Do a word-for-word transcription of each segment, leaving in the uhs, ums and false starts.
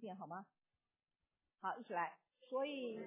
遍好吗？好，一起来。所以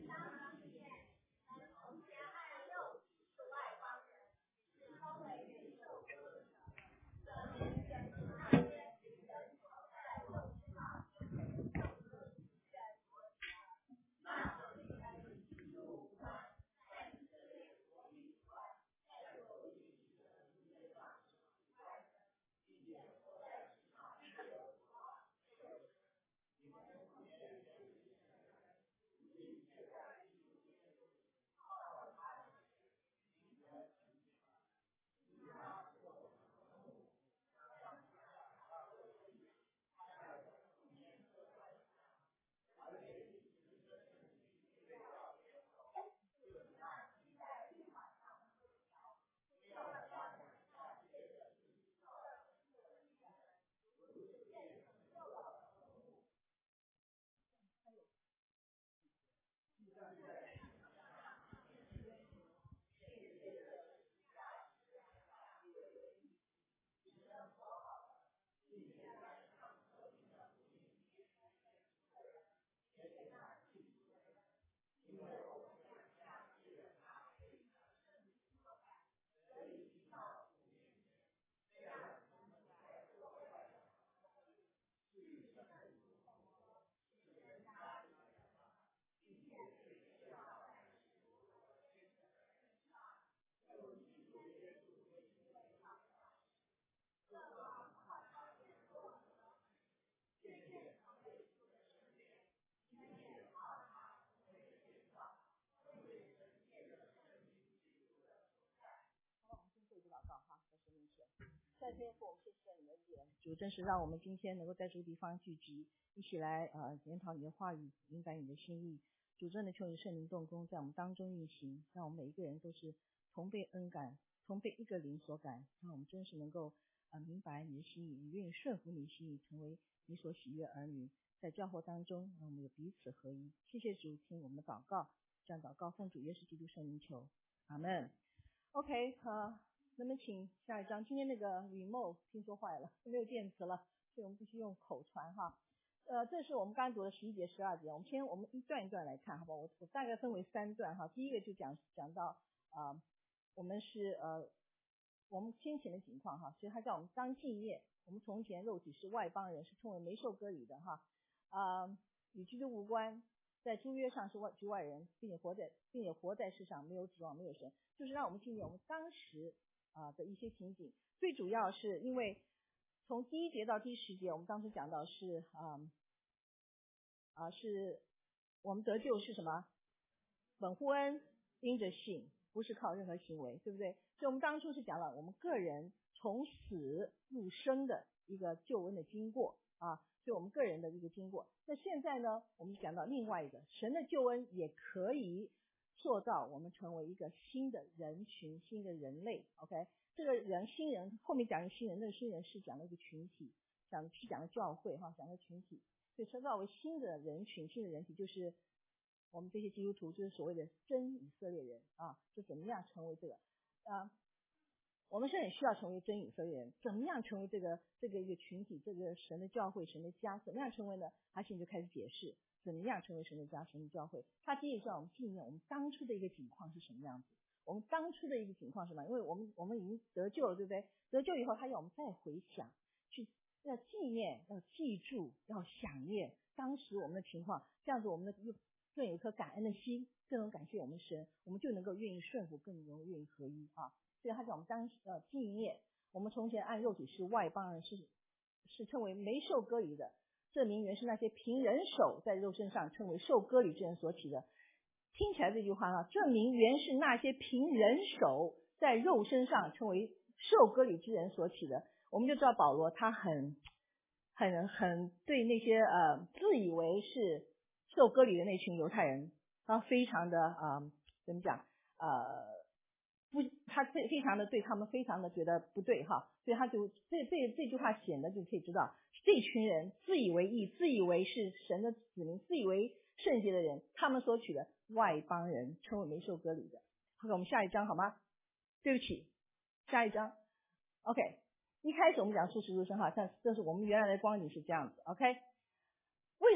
在天父，我们谢谢你的言，主真是让我们今天能够在这个地方聚集，一起来呃研讨你的话语，明白你的心意。主真的求你圣灵动工，在我们当中运行，让我们每一个人都是同被恩感，同被一个灵所感，让我们真是能够呃明白你的心意，也愿意顺服你的心意，成为你所喜悦儿女。在教会当中，让我们有彼此合一。谢谢主，听我们的祷告，这样祷告奉主耶稣基督圣名求，阿门。OK， 呃。那么请下一张，今天那个 remote 听说坏了，没有电池了，所以我们必须用口传哈。呃，这是我们刚刚读的十一节、十二节，我们先我们一段一段来看，好不好？我我大概分为三段哈。第一个就讲讲到呃，我们是呃我们先前的情况哈，所以他叫我们当敬业。我们从前肉体是外邦人，是称为没受割礼的哈，呃，与基督无关，在诸约上是外局外人，并且活在并且活在世上没有指望，没有神，就是让我们纪念我们当时。啊的一些情景，最主要是因为从第一节到第十节，我们当时讲到是啊啊是我们得救是什么？本乎恩，因着信，不是靠任何行为，对不对？所以我们当初是讲了我们个人从死入生的一个救恩的经过啊，所以我们个人的一个经过。那现在呢，我们讲到另外一个，神的救恩也可以塑造我们成为一个新的人群，新的人类。 OK， 这个人新人后面讲的新人，那个新人是讲了一个群体，讲的是讲的教会哈，讲的群体，所以创造为新的人群，新的人体就是我们这些基督徒，就是所谓的真以色列人啊，就怎么样成为这个啊？我们是很需要成为真以色列人，怎么样成为这个这个一个群体，这个神的教会，神的家，怎么样成为呢？他现在就开始解释怎么样成为神的家，神的教会。他第一个让我们纪念我们当初的一个情况是什么样子，我们当初的一个情况是什么？因为我们我们已经得救了，对不对？得救以后，他要我们再回想，去要纪念，要记住，要想念当时我们的情况，这样子我们的更有一颗感恩的心，更能感谢我们神，我们就能够愿意顺服，更能够愿意合一啊。所以他讲我们当时呃纪念我们从前按肉体是外邦人，是是称为没受割礼的，这名原是那些凭人手在肉身上称为受割礼之人所起的。听起来这句话啊，这名原是那些凭人手在肉身上称为受割礼之人所起的。我们就知道保罗他很很很对那些呃自以为是受割礼的那群犹太人，他非常的啊、呃、怎么讲呃不，他非非常的对他们非常的觉得不对哈，所以他就这这这句话显得就可以知道，这群人自以为义，自以为是神的子民，自以为圣洁的人，他们所取的外邦人称为没受割礼的。好，我们下一章好吗？对不起，下一章。OK， 一开始我们讲出世入生哈，但这是我们原来的光景是这样子。OK， 为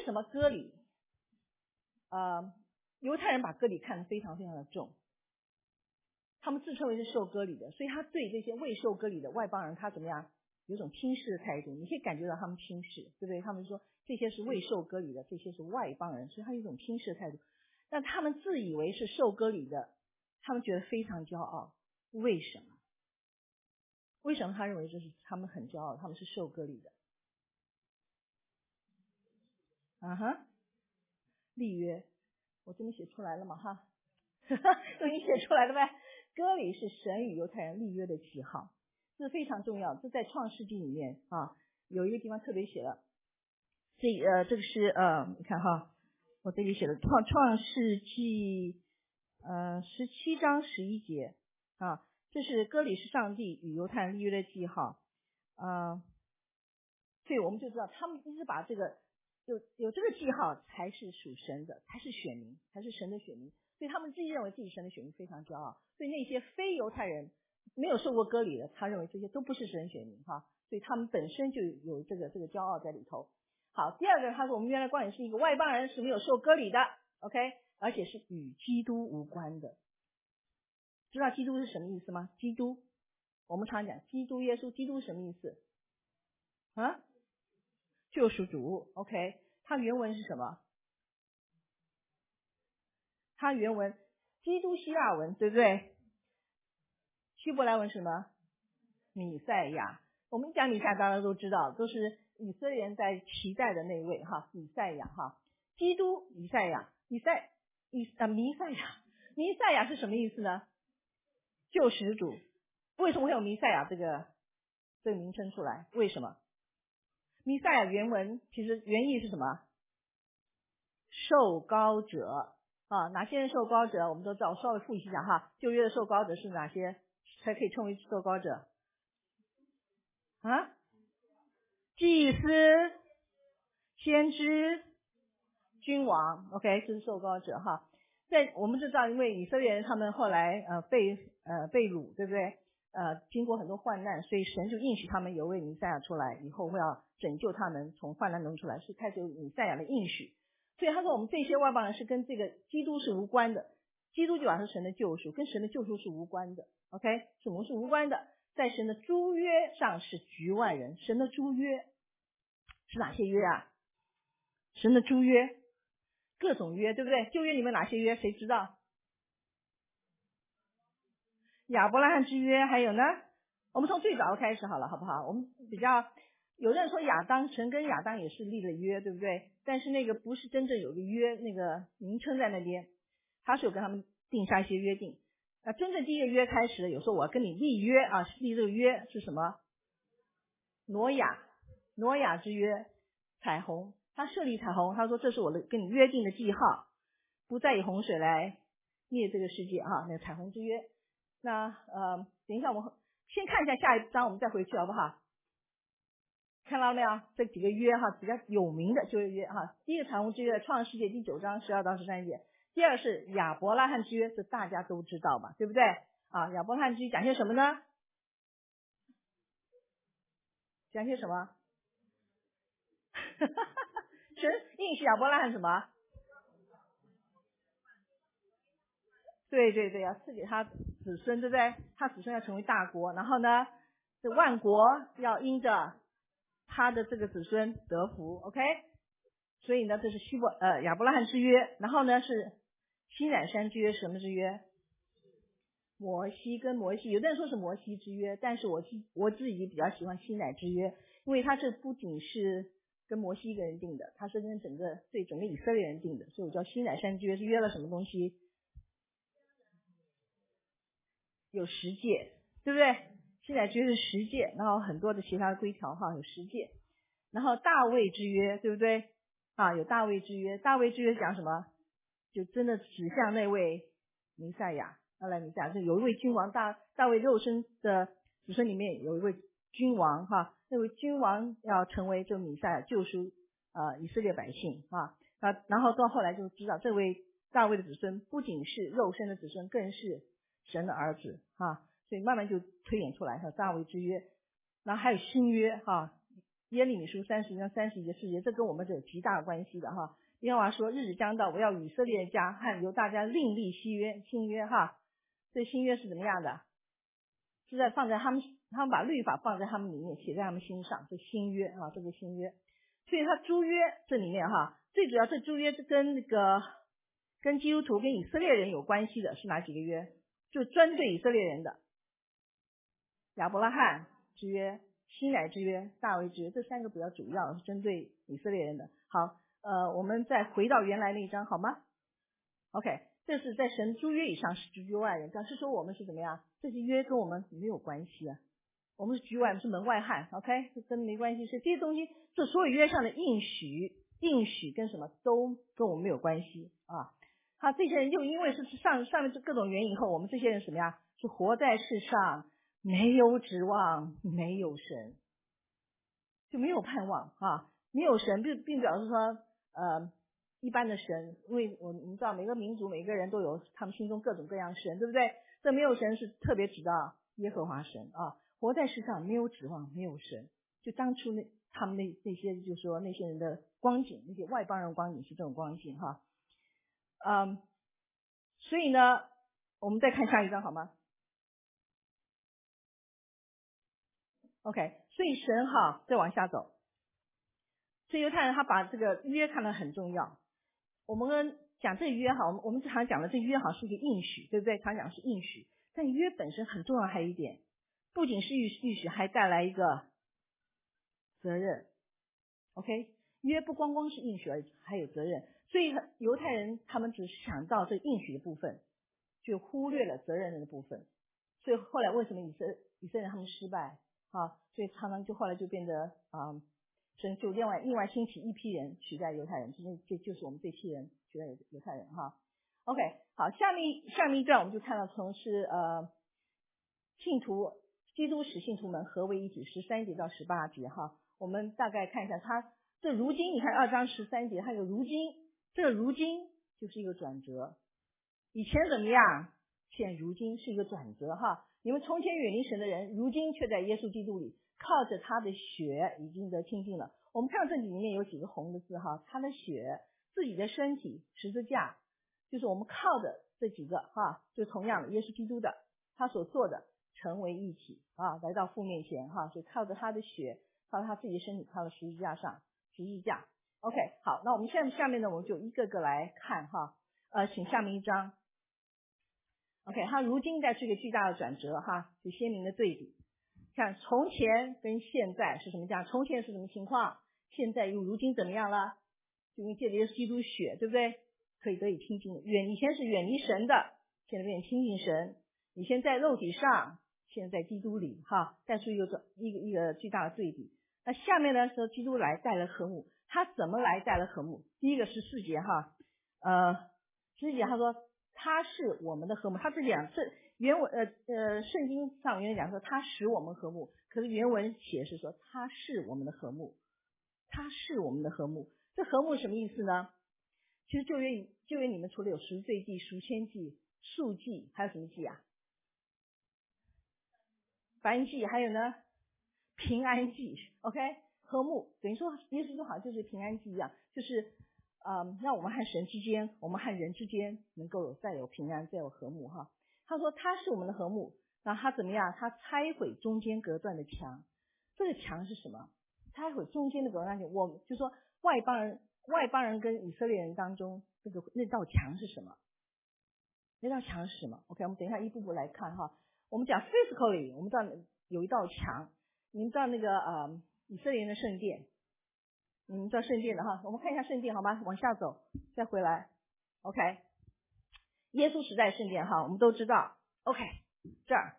为什么割礼？呃，犹太人把割礼看得非常非常的重，他们自称为是受割礼的，所以他对这些未受割礼的外邦人，他怎么样？有种轻视的态度，你可以感觉到他们轻视，对不对？他们说这些是未受割礼的，这些是外邦人，所以他有一种轻视的态度。但他们自以为是受割礼的，他们觉得非常骄傲。为什么？为什么他认为这是他们很骄傲，他们是受割礼的？啊哈，立约，我这边写出来了嘛哈，都已经写出来了呗。割礼是神与犹太人立约的记号，这是非常重要。这在创世纪里面啊，有一个地方特别写了，这呃这个是呃你看哈，我这里写的创创世纪呃十七章十一节啊，这是割礼是上帝与犹太人立约的记号啊，所以我们就知道他们一直把这个有有这个记号才是属神的，才是选民，才是神的选民，所以他们自己认为自己神的选民非常骄傲。所以那些非犹太人没有受过割礼的，他认为这些都不是神选民哈，所以他们本身就有这个这个骄傲在里头。好，第二个他说我们原来光也是一个外邦人，是没有受割礼的 ，OK， 而且是与基督无关的。知道基督是什么意思吗？基督，我们常讲基督耶稣，基督是什么意思啊？救赎主 ，OK， 它原文是什么？它原文基督希腊文，对不对？希伯来文什么？弥赛亚。我们讲弥赛亚，大家都知道，都是以色列人在期待的那位哈，弥赛亚哈。基督弥赛亚，弥赛弥啊弥赛亚，弥赛亚是什么意思呢？救赎主。为什么会有弥赛亚这个这个名称出来？为什么？弥赛亚原文其实原意是什么？受膏者啊，哪些人受膏者？我们都知道，我稍微复习一下哈。旧约的受膏者是哪些才可以称为受膏者？啊，祭司、先知、君王 ，OK， 这是受膏者哈。在我们知道，因为以色列人他们后来呃被呃被掳，对不对？呃，经过很多患难，所以神就应许他们有位弥赛亚出来，以后会要拯救他们从患难中出来，是开始有弥赛亚的应许。所以他说我们这些外邦人是跟这个基督是无关的，基督就表示神的救赎，跟神的救赎是无关的 ，OK， 是我们是无关的。在神的诸约上是局外人，神的诸约是哪些约啊？神的诸约，各种约，对不对？旧约里面哪些约？谁知道？亚伯拉罕之约，还有呢？我们从最早开始好了，好不好？我们比较有人说亚当，神跟亚当也是立了约，对不对？但是那个不是真正有个约，那个名称在那边，他是有跟他们定下一些约定。那真正第一个约开始的，有时候我要跟你立约啊，立这个约是什么？挪亚，挪亚之约，彩虹，他设立彩虹，他说这是我的跟你约定的记号，不再以洪水来灭这个世界啊，那个彩虹之约。那呃，等一下我们先看一下下一章，我们再回去好不好？看到没有？这几个约哈，比较有名的就是约哈。第一个彩虹之约，创世界第九章十二到十三节。第二是亚伯拉罕之约，这大家都知道吧，对不对？啊，亚伯拉罕之约讲些什么呢？讲些什么？神应许亚伯拉罕什么？对对对，要赐给他子孙，对不对？他子孙要成为大国，然后呢，这万国要因着他的这个子孙得福 ，OK？ 所以呢，这是希伯呃亚伯拉罕之约，然后呢是西乃山之约，什么之约？摩西跟摩西，有的人说是摩西之约，但是我我自己比较喜欢西乃之约，因为它这不仅是跟摩西一个人定的，它是跟整个对整个以色列人定的，所以我叫西乃山之约是约了什么东西？有十诫，对不对？西乃之约是十诫，然后很多的其他的规条哈，有十诫，然后大卫之约，对不对？啊，有大卫之约，大卫之约讲什么？就真的指向那位弥赛亚。后来弥赛亚就有一位君王，大大卫肉身的子孙里面有一位君王哈，那位君王要成为这弥赛亚救赎呃以色列百姓啊，啊，然后到后来就知道这位大卫的子孙不仅是肉身的子孙，更是神的儿子哈，所以慢慢就推演出来哈大卫之约，然后还有新约哈， 耶利米书三十章三十一节四节，这跟我们是有极大的关系的哈。耶和华说，日子将到，我要以色列家和犹大家另立新约，新约哈。这新约是怎么样的？是在放在他们，他们把律法放在他们里面，写在他们心上，这新约啊，这个新约。所以他诸约这里面哈，最主要这诸约是跟那个跟基督徒跟以色列人有关系的是哪几个约？就针对以色列人的亚伯拉罕之约、西乃之约、大卫之约，这三个比较主要是针对以色列人的。好，呃，我们再回到原来那一章好吗 ？OK， 这是在神诸约以上是居外人，表示说我们是怎么样？这些约跟我们没有关系啊，我们是居外，我们是门外汉 ，OK， 这跟没关系。是这些东西，这所有约上的应许，应许跟什么都跟我们没有关系啊。好，这些人又因为是上上面这各种原因以后，我们这些人什么呀？是活在世上没有指望，没有神，就没有盼望啊，没有神，并并表示说呃一般的神，因为我们知道每个民族每个人都有他们心中各种各样的神，对不对？这没有神是特别指到耶和华神啊，活在世上没有指望，没有神，就当初那他们那那些就是说那些人的光景，那些外邦人光景是这种光景哈。嗯，所以呢，我们再看下一章好吗 ？OK， 所以神哈，再往下走，所以犹太人他把这个约看得很重要。我们讲这约哈，我们我们常讲的这约哈是一个应许，对不对？常讲是应许，但约本身很重要，还有一点，不仅是应许，还带来一个责任。OK， 约不光光是应许而已，还有责任。所以犹太人他们只想到这应许的部分，就忽略了责任的部分。所以后来为什么以色以色列人他们失败啊？所以常常就后来就变得啊，神就另外另外兴起一批人取代犹太人，就是这就是我们这批人取代犹太人哈。OK， 好，下面下面一段我们就看到从是呃信徒基督使信徒们合为一体，十三节到十八节哈。我们大概看一下他这如今，你看二章十三节，还有如今，这个如今就是一个转折。以前怎么样？现如今是一个转折哈。你们从前远离神的人，如今却在耶稣基督里，靠着他的血已经得清净了。我们看到这里面有几个红的字哈，他的血、自己的身体、十字架，就是我们靠的这几个哈，就同样的耶稣基督的他所做的成为一体啊，来到父面前哈，就靠着他的血，靠着他自己的身体，靠着十字架上十字架。OK， 好，那我们现在下面呢，我们就一个个来看哈。呃，请下面一张。OK， 它如今在这个巨大的转折哈，就鲜明的对比。看从前跟现在是什么讲？从前是什么情况？现在又如今怎么样了？就因为借着耶稣基督血，对不对？可以得以亲近。远以前是远离神的，现在变成亲近神。以前在肉体上，现在在基督里哈，带出一个一个一个巨大的对比。那下面呢说基督来带来和睦，他怎么来带来和睦？第一个十四节哈，呃，十四节他说他是我们的和睦，他是讲这原文呃呃圣经上原来讲说他使我们和睦，可是原文写是说他是我们的和睦，他是我们的和睦。这和睦什么意思呢？其实旧约旧约你们除了有赎罪祭、赎愆祭、赎祭，还有什么祭啊？燔祭，还有呢平安祭。 OK， 和睦等于说耶稣就好像就是平安祭一样，就是嗯，让我们和神之间，我们和人之间能够有再有平安，再有和睦哈。他说他是我们的和睦，那他怎么样？他拆毁中间隔断的墙。这个墙是什么？拆毁中间的隔断墙，我就说外邦人外邦人跟以色列人当中那个那道墙是什么？那道墙是什么 ？OK， 我们等一下一步步来看哈。我们讲 physically， 我们知道有一道墙，你们知道那个呃以色列人的圣殿。你们知道圣殿的哈，我们看一下圣殿好吗？往下走，再回来。OK， 耶稣时代圣殿哈，我们都知道。OK， 这儿，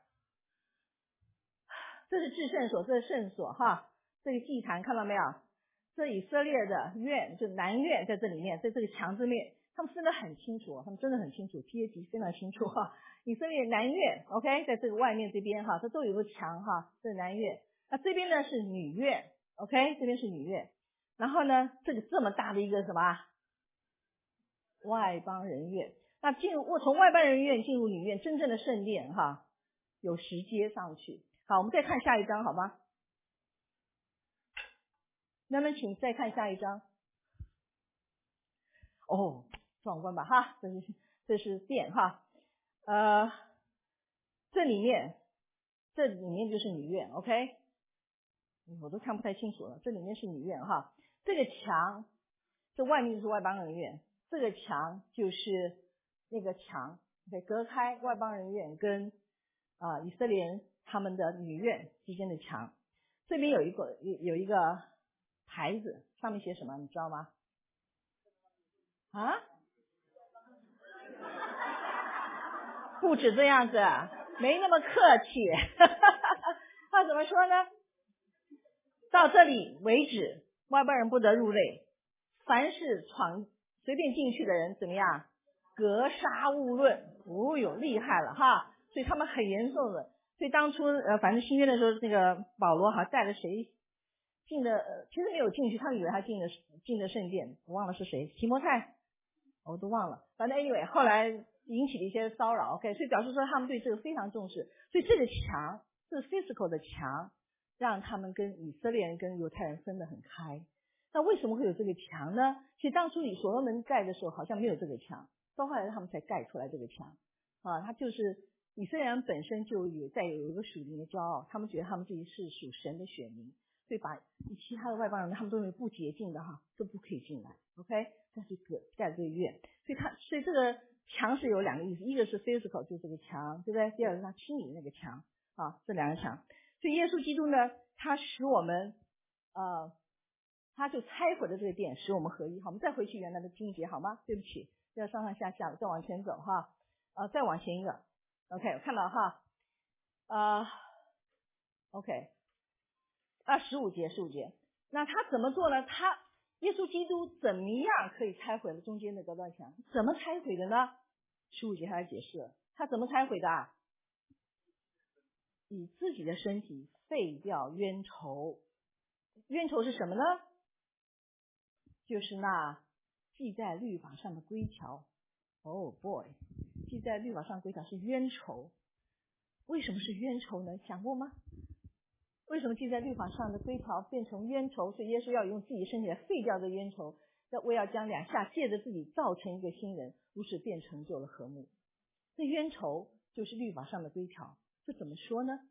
这是至圣所，这是圣所哈，这个祭坛看到没有？这以色列的院，就南院在这里面，在这个墙之面，他们分得很清楚，他们真的很清楚，阶级非常清楚哈。以色列南院 ，OK， 在这个外面这边哈，这都有个墙哈，这是南院。那这边呢是女院 ，OK， 这边是女院。然后呢，这个这么大的一个什么外邦人院，那进入我从外邦人院进入里面真正的圣殿哈，有石阶上去。好，我们再看下一章好吗？ 那么请再看下一章。哦，壮观吧哈，这是这是殿哈，呃，这里面这里面就是女院 ，OK， 我都看不太清楚了，这里面是女院哈，这个墙，这外面就是外邦人院，这个墙就是那个墙，对，隔开外邦人院跟啊、呃、以色列人他们的女院之间的墙。这边有一个有有一个牌子，上面写什么你知道吗？啊？不止这样子，没那么客气。他怎么说呢？到这里为止，外邦人不得入内，凡是闯随便进去的人怎么样？格杀勿论。哦哟，厉害了哈！所以他们很严重的。所以当初呃，反正新约的时候，那个保罗好像带了谁进的，呃，其实没有进去，他们以为他进的进的圣殿，我忘了是谁，提摩太，我都忘了。反正 anyway， 后来引起了一些骚扰 ，OK， 所以表示说他们对这个非常重视。所以这个墙，这个 physical 的墙，让他们跟以色列人跟犹太人分得很开。那为什么会有这个墙呢？其实当初以所罗门盖的时候好像没有这个墙，到后来他们才盖出来这个墙啊。他就是以色列人本身就有在有一个属灵的骄傲，他们觉得他们自己是属神的选民，所以把其他的外邦人他们都认为不洁净的哈都不可以进来 ，OK， 这是个盖这个院。所以他所以这个墙是有两个意思，一个是 physical 就是这个墙，对不对？第二个是他心里的那个墙啊，这两个墙。所以耶稣基督呢，他使我们呃他就拆毁了这个殿，使我们合一。好，我们再回去原来的经节好吗？对不起，要上上下下再往前走哈，呃，再往前一个 ，OK， 我看到哈，呃 ，OK， 啊，十五节，十五节，那他怎么做呢？他耶稣基督怎么样可以拆毁了中间的这道墙？怎么拆毁的呢？十五节他来解释了，他怎么拆毁的啊？以自己的身体废掉冤仇。冤仇是什么呢？就是那记在律法上的规条。Oh boy， 记在律法上的规条是冤仇。为什么是冤仇呢？想过吗？为什么记在律法上的规条变成冤仇？所以耶稣要用自己身体来废掉这冤仇，我要将两下借着自己造成一个新人，如是便成就了和睦。这冤仇就是律法上的规条。这怎么说呢？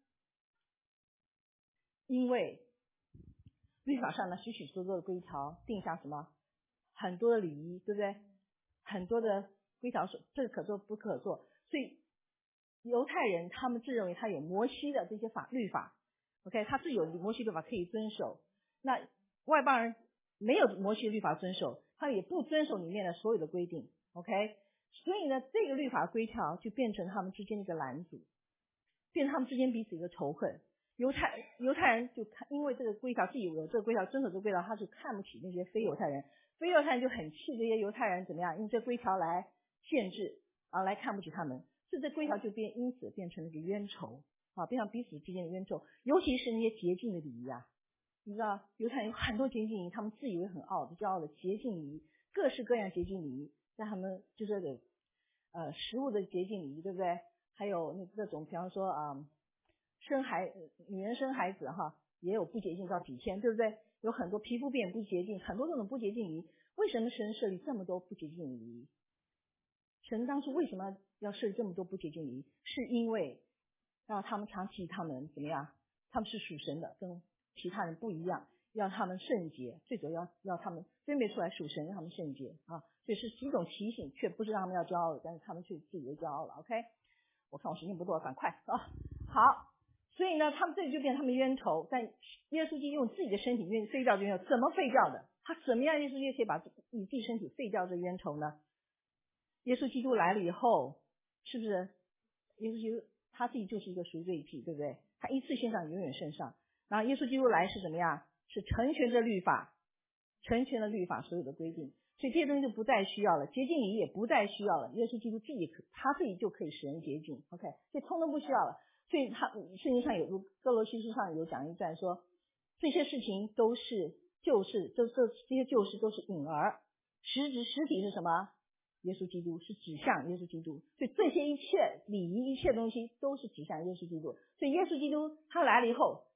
因为律法上呢许许多多的规条定下什么很多的礼仪，对不对？很多的规条说这个可做不可做，所以犹太人他们自认为他有摩西的这些法律法 OK， 他自有摩西律法可以遵守，那外邦人没有摩西律法遵守，他也不遵守里面的所有的规定 OK， 所以呢这个律法规条就变成他们之间的一个拦阻，变成他们之间彼此一个仇恨。犹太犹太人就看，因为这个规条自己有这个规条遵守这个规条，他就看不起那些非犹太人，非犹太人就很气这些犹太人怎么样用这规条来限制啊，来看不起他们，所以这规条就变因此变成了一个冤仇啊，变成彼此之间的冤仇。尤其是那些洁净的礼仪啊，你知道犹太人有很多洁净礼仪，他们自以为很傲的骄傲的洁净礼仪，各式各样洁净礼仪，在他们就是给呃食物的洁净礼仪，对不对？还有那那种比方说啊、呃生孩女人生孩子哈，也有不洁净到几天，对不对？有很多皮肤变不洁净，很多这种不洁净礼仪。为什么神设立这么多不洁净礼仪？神当初为什么要设立这么多不洁净礼仪？是因为让他们长期他们怎么样？他们是属神的，跟其他人不一样，要他们圣洁，最主要要他们分别出来属神，让他们圣洁啊。所以是一种提醒，却不是让他们要骄傲的，但是他们却自以为骄傲了。OK， 我看我时间不多，赶快啊，好。所以呢，他们这里就变成他们冤仇，但耶稣基督用自己的身体愿意废掉这冤仇，怎么废掉的？他怎么样耶稣基督可以把以自己身体废掉这冤仇呢？耶稣基督来了以后，是不是耶稣基督他自己就是一个赎罪祭，对不对？他一次献上，永远圣上。然后耶稣基督来是怎么样？是成全这律法，成全了律法所有的规定，所以这些东西就不再需要了，洁净礼也不再需要了。耶稣基督自己他自己就可以使人洁净 ，OK， 所以通通不需要了。所以他圣经上有哥罗西书上有讲一段说，这些事情都是旧事，这这这些旧事都是影儿，实质实体是什么？耶稣基督，是指向耶稣基督。所以这些一切礼仪一切东西都是指向耶稣基督。所以耶稣基督他来了以后，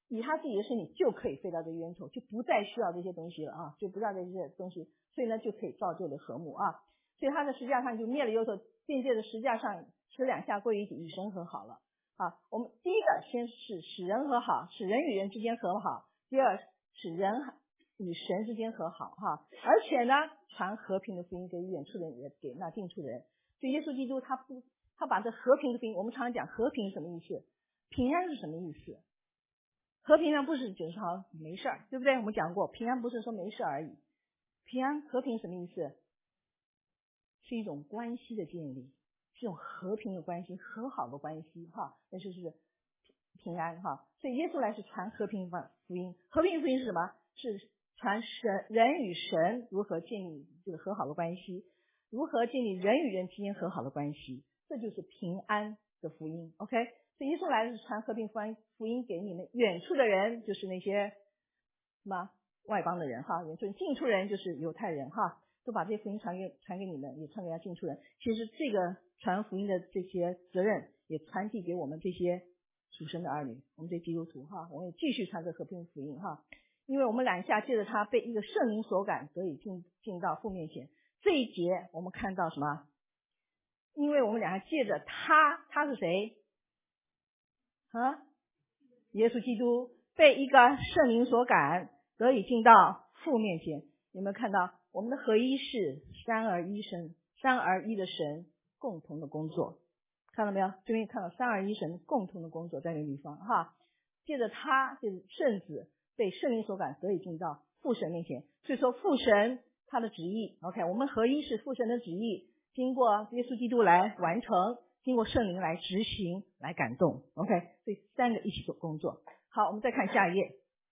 以他自己的身体就可以废掉这个冤仇，就不再需要这些东西了啊，就不要这些东西，所以呢就可以造就了和睦啊。所以他在十字架上就灭了忧愁，并借着十字架上使两下归于底，与神和好了啊。我们第一个先是使人和好，使人与人之间和好；第二使人与神之间和好哈，而且呢传和平的福音给远处的人，也给那近处的人。所以耶稣基督他不他把这和平的福音，我们常常讲和平是什么意思？平安是什么意思？和平呢不是只是好没事儿，对不对？我们讲过，平安不是说没事而已。平安和平什么意思？是一种关系的建立，是一种和平的关系，和好的关系哈，那就是平安哈。所以耶稣来是传和平福音，和平福音是什么？是传神人与神如何建立这个和好的关系，如何建立人与人之间和好的关系，这就是平安的福音。 OK， 所以耶稣来是传和平福音给你们远处的人，就是那些什么外邦的人哈，远处近处人就是犹太人哈，都把这些福音传给传给你们，也传给他近处人。其实这个传福音的这些责任也传递给我们这些属神的儿女，我们这基督徒哈，我们也继续传这和平福音哈。因为我们两下借着他被一个圣灵所感，得以进进到父面前。这一节我们看到什么？因为我们两下借着他，他是谁啊？耶稣基督被一个圣灵所感，得以进到父面前。有没有看到我们的合一是三而一神，三而一的神共同的工作？看到没有？这边看到三而一神共同的工作在这个地方哈。借着他，就是圣子被圣灵所感，得以进到父神面前。所以说父神他的旨意 OK， 我们合一是父神的旨意，经过耶稣基督来完成，经过圣灵来执行，来感动 OK， 所以三个一起做工作。好，我们再看下一页，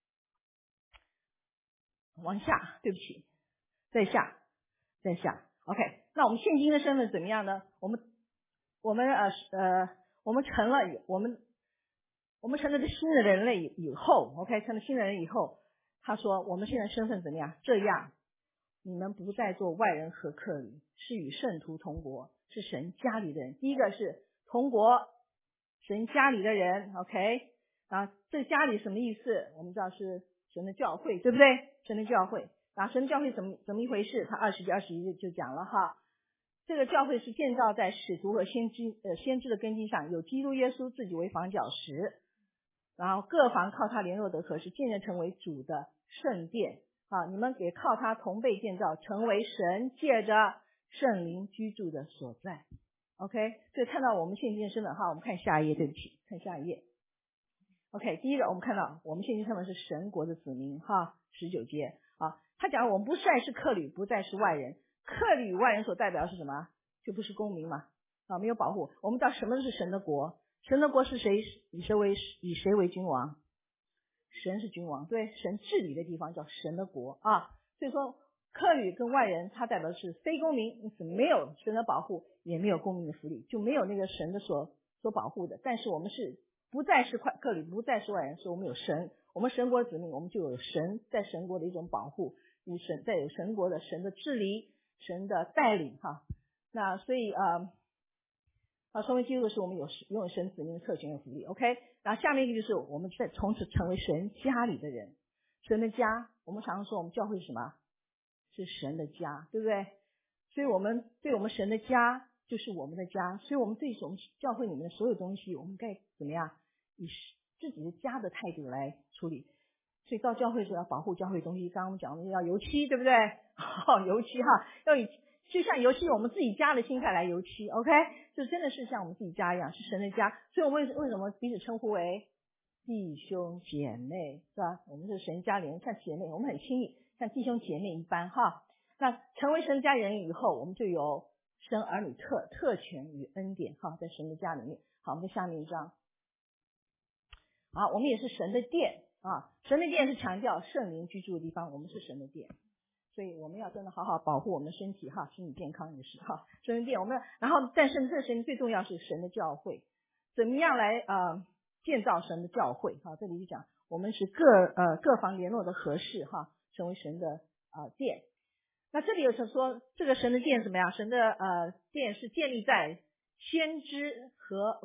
往下，对不起，再下再下 OK。 那我们现今的身份怎么样呢？我们我们呃呃我们成了我们我们成了新的人类以后 OK， 成了新的人以后，他说我们现在身份怎么样？这样你们不再做外人和客旅，是与圣徒同国，是神家里的人。第一个是同国，神家里的人 OK， 啊，这家里什么意思？我们知道是神的教会，对不对？神的教会啊，神的教会怎么怎么一回事？他二十节二十一就讲了哈。这个教会是建造在使徒和先知呃先知的根基上，有基督耶稣自己为房角石，然后各房靠他联络得合适，渐渐成为主的圣殿啊！你们也靠他同被建造，成为神借着圣灵居住的所在。OK， 所以看到我们现今的身份哈，我们看下一页，对不起，看下一页。OK， 第一个我们看到我们现今身份是神国的子民哈，十九节啊，他讲我们不再是客旅，不再是外人。客旅与外人所代表的是什么？就不是公民嘛啊，没有保护。我们知道什么是神的国？神的国是谁？以谁为以谁为君王？神是君王，对，神治理的地方叫神的国啊。所以说客旅跟外人，它代表的是非公民，因此没有神的保护，也没有公民的福利，就没有那个神的所所保护的。但是我们是不再是客旅，不再是外人，是我们有神，我们神国子民，我们就有神在神国的一种保护，与神在有神国的神的治理，神的带领哈。那所以呃啊，说明基督是我们有拥有神子民的特权和福利 OK。 然后下面一个就是我们在从此成为神家里的人。神的家，我们常常说我们教会是什么？是神的家，对不对？所以我们对我们神的家就是我们的家，所以我们对我们教会里面的所有东西，我们该怎么样以自己的家的态度来处理。所以到教会是要保护教会的东西，刚刚我们讲的要油漆，对不对？好，油漆哈，要以就像油漆我们自己家的心态来油漆 OK， 就真的是像我们自己家一样，是神的家。所以我们为为什么彼此称呼为弟兄姐妹，是吧？我们是神家里人，像姐妹，我们很亲密，像弟兄姐妹一般哈。那成为神家人以后，我们就有神儿女特特权与恩典哈，在神的家里面。好，我们下面一章。好，我们也是神的殿啊，神的殿是强调圣灵居住的地方，我们是神的殿。所以我们要真的好好保护我们的身体哈，心理健康也是哈。神的殿，我们然后但是这神最重要是神的教会，怎么样来呃建造神的教会哈？这里就讲我们是各呃各房联络的合适哈，成为神的呃殿。那这里有说这个神的殿怎么样？神的呃殿是建立在先知和不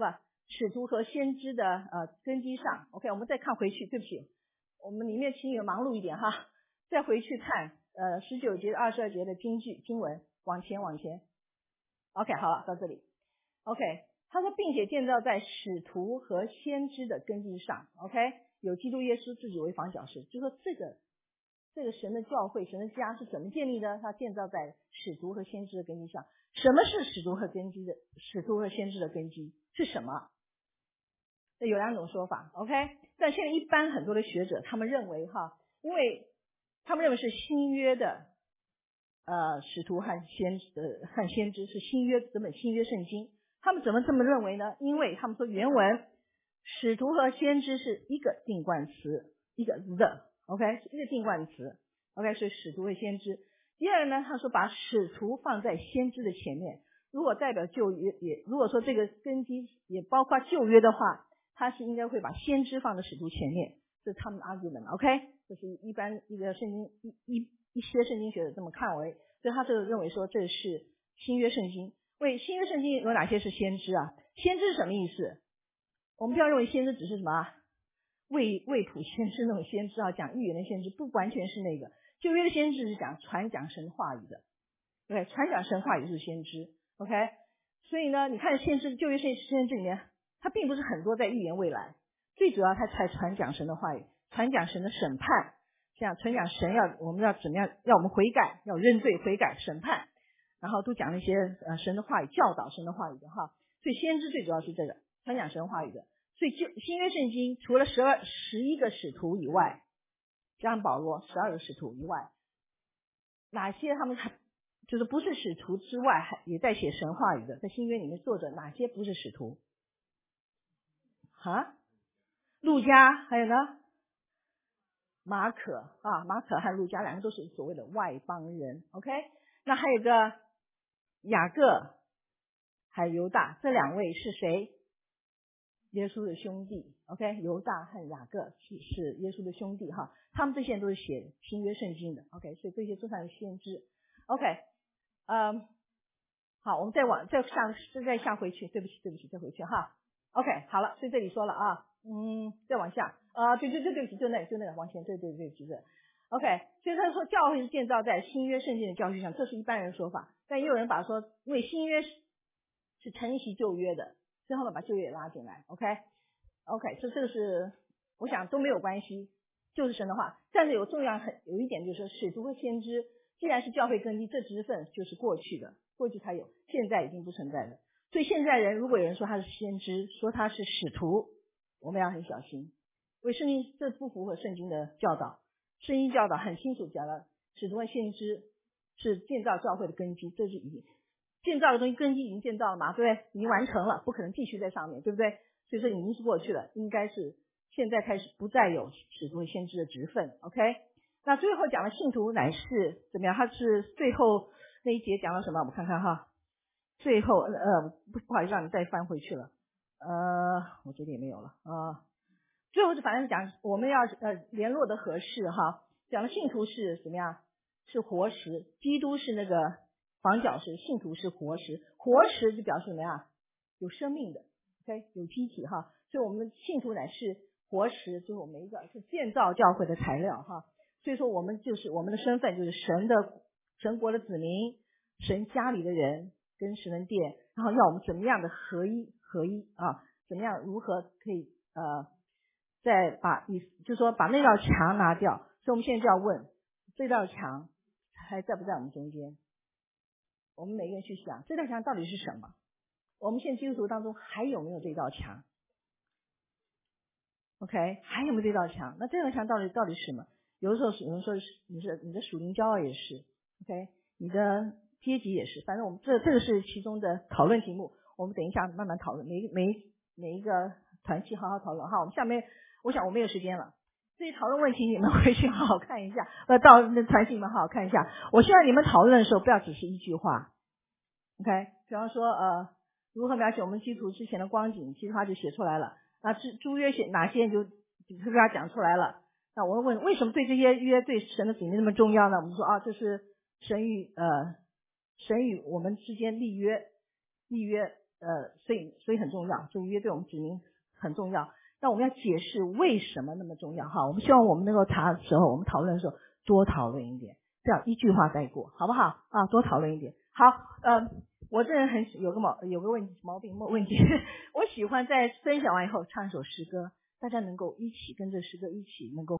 使徒和先知的呃根基上。OK， 我们再看回去，对不起，我们里面请你们忙碌一点哈，再回去看呃十九节、二十二节的经句经文，往前往前。OK， 好了，到这里。OK， 他说，并且建造在使徒和先知的根基上。OK， 有基督耶稣自己为房角石，就说这个这个神的教会、神的家是怎么建立的？他建造在使徒和先知的根基上。什么是使徒和根基的？使徒和先知的根基是什么？有两种说法 ，OK， 但现在一般很多的学者他们认为哈，因为他们认为是新约的呃使徒和先呃和先知是新约这本新约圣经，他们怎么这么认为呢？因为他们说原文使徒和先知是一个定冠词，一个 the，OK， 是一个定冠词 ，OK， 是使徒和先知。第二呢，他说把使徒放在先知的前面，如果代表旧约，也如果说这个根基也包括旧约的话，他是应该会把先知放在使徒前面，这是他们的 argument，OK， 这是一般一个圣经一一一些圣经学者这么看为，所以他就认为说这是新约圣经。为新约圣经有哪些是先知啊？先知是什么意思？我们不要认为先知只是什么未未卜先知那种先知啊，讲预言的先知，不完全是那个。旧约的先知是讲传讲神话语的，对，传讲神话语是先知 ，OK。所以呢，你看先知旧约先先知里面，他并不是很多在预言未来，最主要他才传讲神的话语，传讲神的审判，这样传讲神要我们要怎么样，要我们悔改，要认罪悔改审判，然后都讲那些呃神的话语，教导神的话语的哈。所以先知最主要是这个传讲神话语的。所以就新约圣经除了十二十一个使徒以外，加上保罗十二个使徒以外，哪些他们还就是不是使徒之外还也在写神话语的，在新约里面作者哪些不是使徒啊？路加，还有呢马可啊，马可和路加两个都是所谓的外邦人 OK。 那还有个雅各还有犹大，这两位是谁？耶稣的兄弟 OK， 犹大和雅各是是耶稣的兄弟哈，他们这些人都是写新约圣经的 OK， 所以这些都算是先知 OK。 嗯，好，我们再往再向再向回去，对不起对不起再回去哈 OK。 好了，所以这里说了啊，嗯，再往下啊，对对对对不起，就那个就那个往前，对对对对对 OK。 所以他说教会是建造在新约圣经的教训上，这是一般人说法，但也有人把说因为新约是承袭旧约的，最后呢把旧约也拉进来 OK OK， 这这个是我想都没有关系，就是神的话。但是有重要很有一点就是说，使徒和先知既然是教会根基，这职分就是过去的，过去才有，现在已经不存在了。所以现在人如果有人说他是先知，说他是使徒，我们要很小心，因为圣经这不符合圣经的教导。圣经教导很清楚讲了，使徒和先知是建造教会的根基，这是已经建造的东西，根基已经建造了嘛，对不对？已经完成了，不可能继续在上面，对不对？所以说已经是过去了，应该是现在开始不再有使徒和先知的职分 OK。 那最后讲了信徒乃是怎么样，他是最后那一节讲了什么，我们看看哈。最后呃不不好意思让你再翻回去了，呃我这里也没有了啊。最后是反正讲我们要呃联络的合适哈，讲了信徒是怎么样，是活石，基督是那个房角石，信徒是活石，活石就表示什么呀，有生命的 OK， 有机体哈，所以我们的信徒乃是活石，就是我们一个是建造教会的材料哈。所以说我们就是我们的身份就是神的神国的子民，神家里的人跟神的殿，然后要我们怎么样的合一合一啊，怎么样如何可以呃再把就是说把那道墙拿掉。所以我们现在就要问，这道墙还在不在我们中间？我们每个人去想这道墙到底是什么，我们现在基督徒当中还有没有这道墙 OK， 还有没有这道墙？那这道墙到底到底是什么？有的时候有人说是你是你的属灵骄傲也是 OK， 你的阶级也是，反正我们这这个是其中的讨论题目，我们等一下慢慢讨论，每每每一个团契好好讨论哈。我们下面我想我没有时间了，这些讨论问题你们回去好好看一下，呃，到那团契你们好好看一下。我希望你们讨论的时候不要只是一句话 OK， 比方说呃如何描写我们基督徒之前的光景，其实他就写出来了。那诸约写哪些就就给他讲出来了。那我问为什么对这些约对神的子民那么重要呢？我们说啊，这是神与呃神与我们之间立约立约呃，所以所以很重要，这个约对我们指明很重要。那我们要解释为什么那么重要哈。我们希望我们能够查的时候，我们讨论的时候多讨论一点，这样一句话带过，好不好啊？多讨论一点。好，呃，我这人很有个毛有个问题毛病问题，我喜欢在分享完以后唱一首诗歌，大家能够一起跟着诗歌一起能够。